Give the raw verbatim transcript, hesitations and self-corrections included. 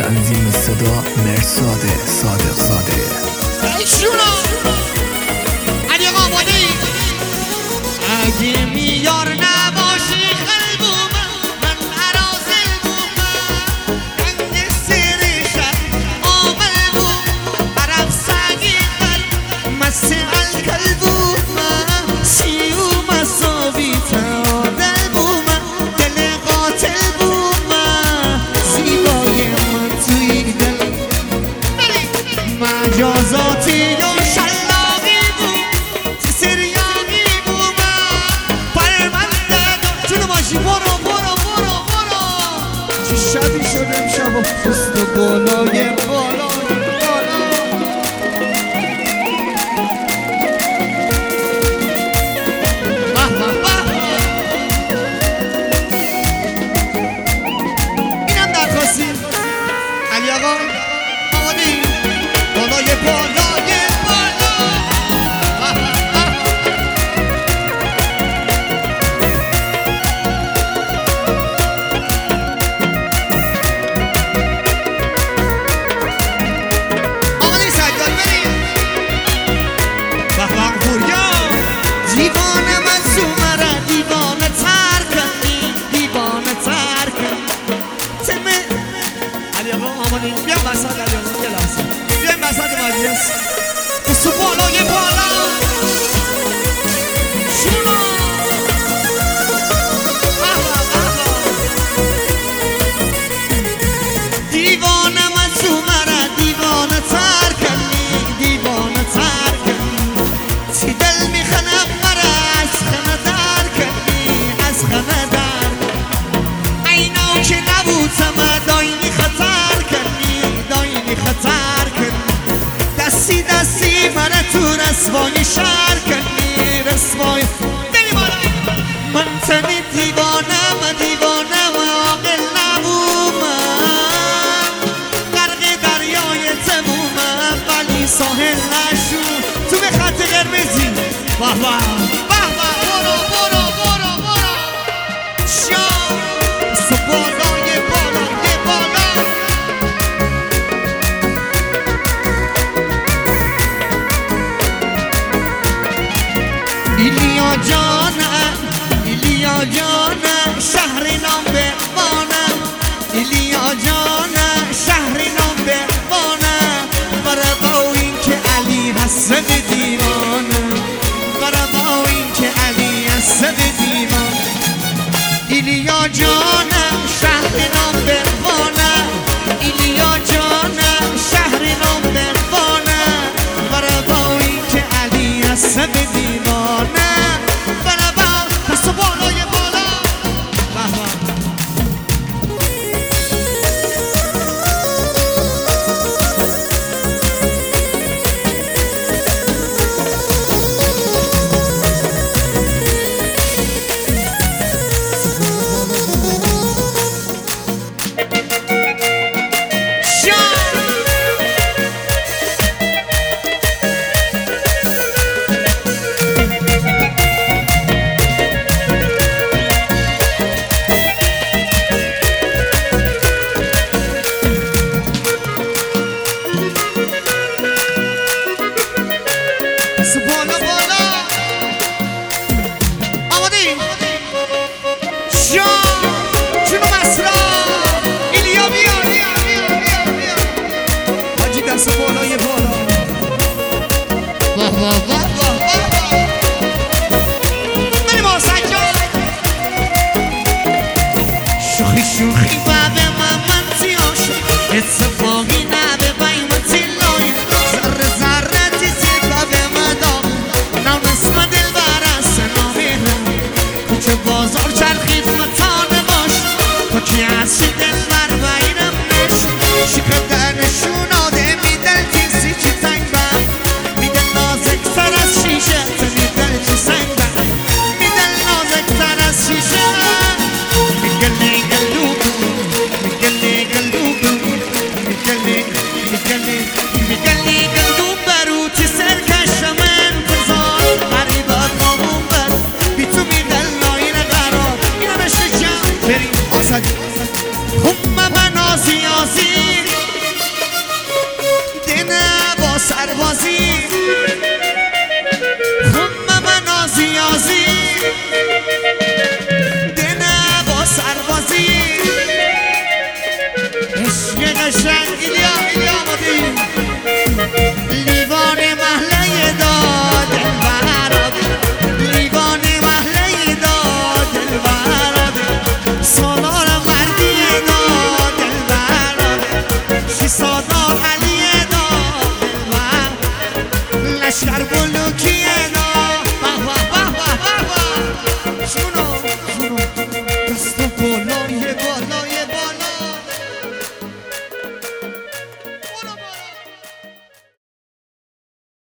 تنظیم صدا مرساد صادق زاده. ایشونا علی آقا آماده‌ای؟ اگه میار نباشی قلبم من عرازل بومم، رنگ سرشت آمل بوم عرب سگی قلب مسئل کل بومم، سیو مساوی تعادل بومم، دل قاتل بومم، زیبای من توی دل مجازاتی یا شلاقی بود سریانی بومم، پرونده جونو باشی برو برو برو برو. چه شبی شد امشب و پست و بالای بالای بالا. اینم درخواستی علی آقا آماده‌ای؟ بالای بالای بالا. آماده‌ای سجاد بریم؟ بخواه بوریا دیوانه من زومره دیوانه تر کنی دیوانه تر کنی تمه. علی آقا آماده‌ای؟ بیا بسات علی آقا یه لحظه بیایم بسات مجلس بسو بالای بالا. شونا دیوانه من زومره دیوانه تر کنی دیوانه تر کنی سی دل میخنم مره از خنه در کنی از خنه در اینو که نبودم داینی خطر کنی داینی خطر کنی دستی دستی من تو رسوای شهر کنی رسوای دلی بالا. من تنی دیوانه من دیوانه و عاقل نبومم، غرق دریای تمومم ولی ساحل نشون تو به خط قرمزی. واه واه واه واه برو برو برو برو شام سو بالای بالای بالا. ایلیا جانم ایلیا جانم شهر نام بمانم، ایلیا جانم شهر نام بمانم، برای با این که علی هست به دیوانم، برای با این که علی هست به دیوانم. ایلیا جانم شهر نام بمانم، ایلیا جانم شهر نام بمانم، برای با این که علی هست به دیوانم. برای با دست و بالای بالا. به به بالا بالا. آماده‌ای؟ جان جونو مسرا ایلیا بیا بیا بیا بیا بیا حاجی دست بالای بالا. واه واه واه واه واه بریم با سجاد. شوخی شوخی بابه من من زیاش اتفاقی نبه بای من تیلای ذره ذره تیزی بابه من دام نام اسم دل برست نامیرم کوچه بازار